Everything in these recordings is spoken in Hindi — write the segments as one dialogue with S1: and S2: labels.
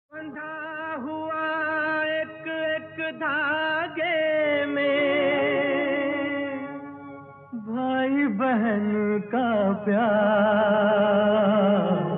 S1: बंधा हुआ एक एक धागे में भाई बहन का प्यार,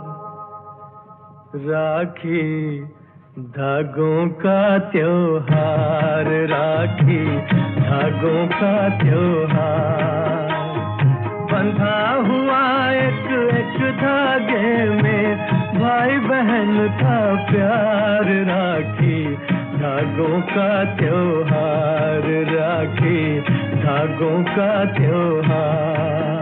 S1: राखी धागों का त्योहार, राखी धागों का त्योहार। बंधा हुआ एक एक धागे में भाई बहन का प्यार, राखी धागों का त्योहार, राखी धागों का त्योहार।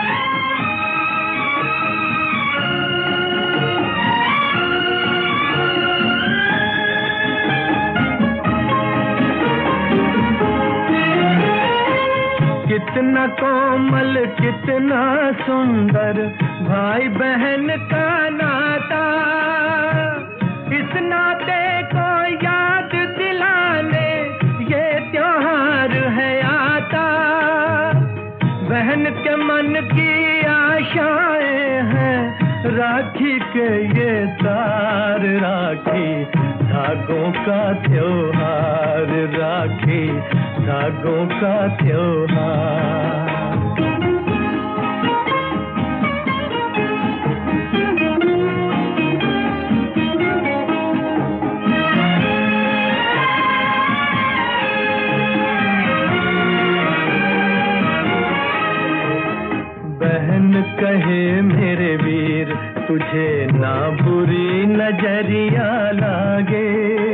S1: कितना कोमल कितना सुंदर भाई बहन का नाता, इस नाते को याद दिलाने ये त्योहार है आता। बहन के मन की आशाएं हैं राखी के ये तार, राखी धागों का त्योहार, राखी धागों का त्योहार। बहन कहे मेरे वीर तुझे ना बुरी नजरिया लागे,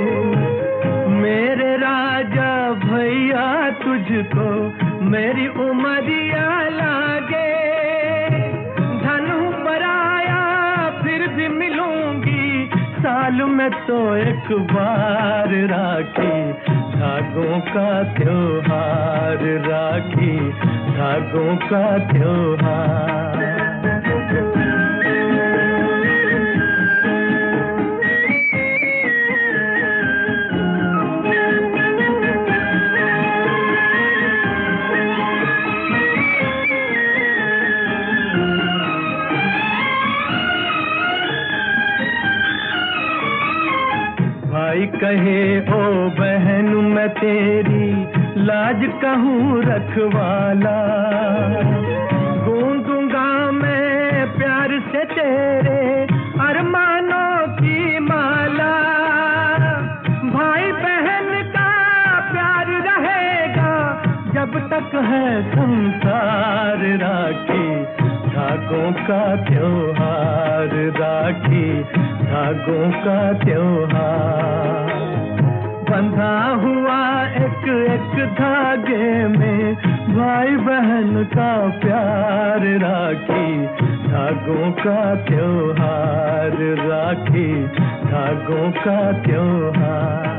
S1: मेरे राजा भैया तुझको मेरी उमरिया लागे। धन पराया फिर भी मिलूंगी साल में तो एक बार, राखी धागों का त्योहार, राखी धागों का त्योहार। भाई कहे ओ बहन मैं तेरी लाज कहूँ रखवाला, गूंजूंगा मैं प्यार से तेरे अरमानों की माला। भाई बहन का प्यार रहेगा जब तक है संसार, राखी धागों का त्योहार, राखी धागों का त्योहार। बंधा हुआ एक एक धागे में भाई बहन का प्यार, राखी धागों का त्योहार, राखी धागों का त्योहार।